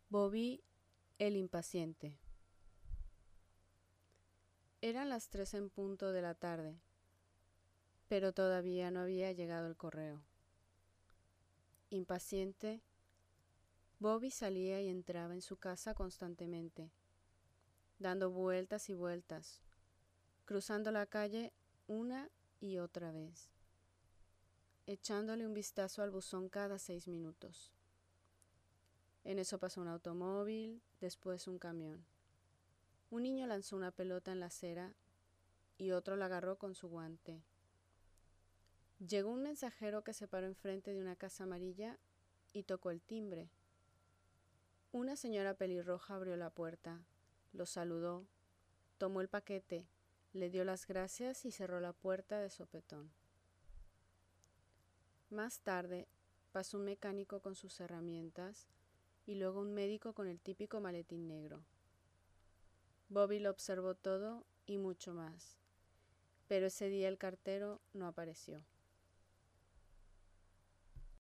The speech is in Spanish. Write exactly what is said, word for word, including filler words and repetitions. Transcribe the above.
Bobby el impaciente. Eran las tres en punto de la tarde, pero todavía no había llegado el correo. Impaciente, Bobby salía y entraba en su casa constantemente, dando vueltas y vueltas, cruzando la calle una y otra vez, echándole un vistazo al buzón cada seis minutos. En eso pasó un automóvil, después un camión. Un niño lanzó una pelota en la acera y otro la agarró con su guante. Llegó un mensajero que se paró enfrente de una casa amarilla y tocó el timbre. Una señora pelirroja abrió la puerta, lo saludó, tomó el paquete, le dio las gracias y cerró la puerta de sopetón. Más tarde pasó un mecánico con sus herramientas y luego un médico con el típico maletín negro. Bobby lo observó todo y mucho más, pero ese día el cartero no apareció.